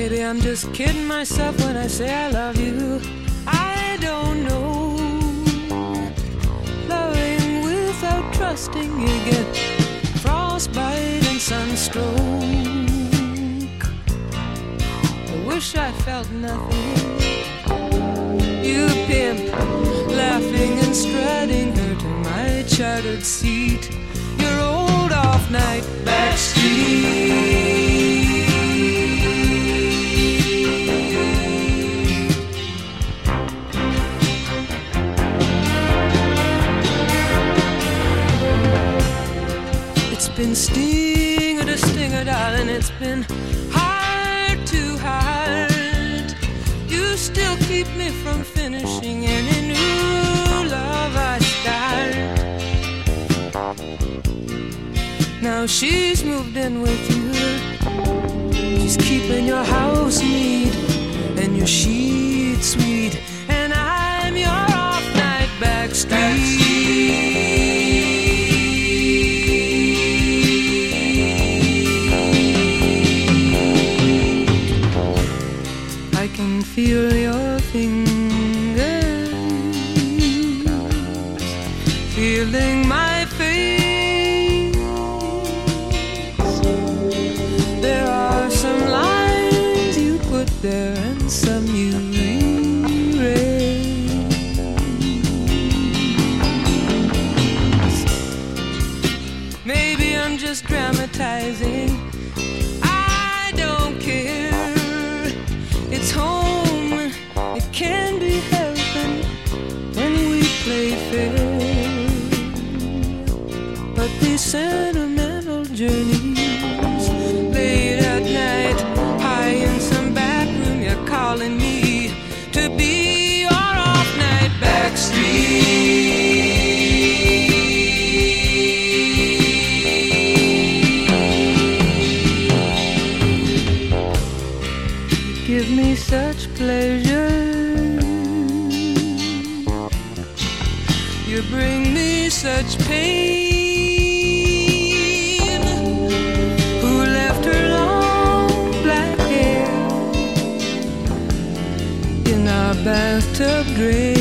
Maybe I'm just kidding myself when I say I love you. I don't know. Loving without trusting, you get frostbite and sunstroke. I wish I felt nothing. You pimp, laughing and strutting her to my chartered seat. Your old off-night backstreet. It's been stinger to stinger, darling. It's been heart to heart. You still keep me from finishing any new love I start. Now she's moved in with you. She's keeping your house neat and your sheets sweet. And I'm your off-night backstreet. I can feel your fingers feeling my face. There are some lines you put there and some you erase. Maybe I'm just dramatizing. I don't care. It's home, it can be heaven when we play fair. But these sentimental journeys, late at night, high in some back room, you're calling me to be your off-night backstreet. Give me such pleasure. You bring me such pain. Who left her long black hair in our bathtub drain?